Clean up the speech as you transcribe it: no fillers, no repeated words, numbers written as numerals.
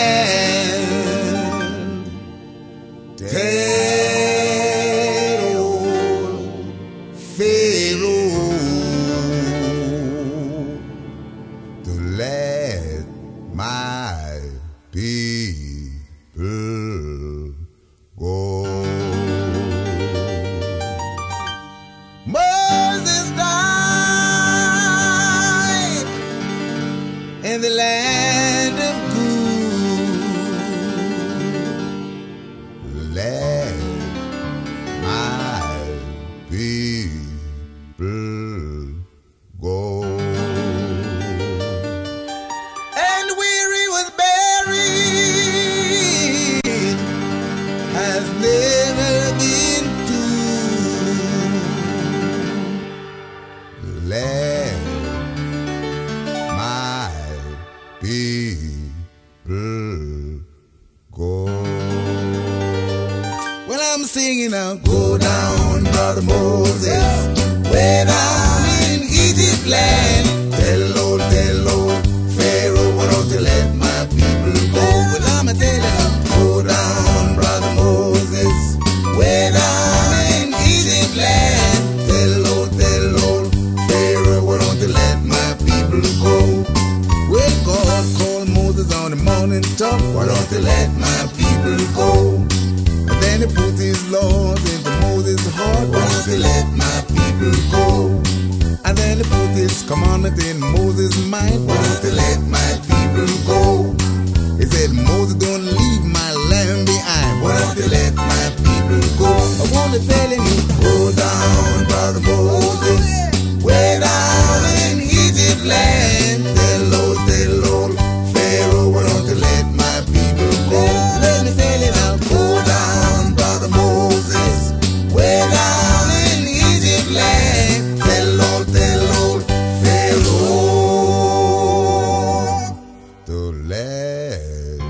land. Tell old Pharaoh to let my people go. Moses died in the land of good. Let my people go. And weary was buried, has never been to. Let my people go. Well, I'm singing out, go down, brother Moses, way down in Egypt land. Tell old Pharaoh, why don't you let my people go? Well, I'm a telling, go down, brother Moses, way down in Egypt land. Tell old Pharaoh, why don't you let my people go? Well, God called Moses on the mountain top, why don't you let my people go? And then he put his laws into Moses' heart, why don't you let my people go? And then he put his commandment in Moses' mind, why don't you let my people go? He said, Moses, don't leave my land behind, why don't you let my people go? I want to tell him, go down, brother Moses, way down in Egypt land. Tell old Pharaoh, why don't you let my people go? Let me tell you now, go down, brother Moses, way down in Egypt land. Tell old Pharaoh to let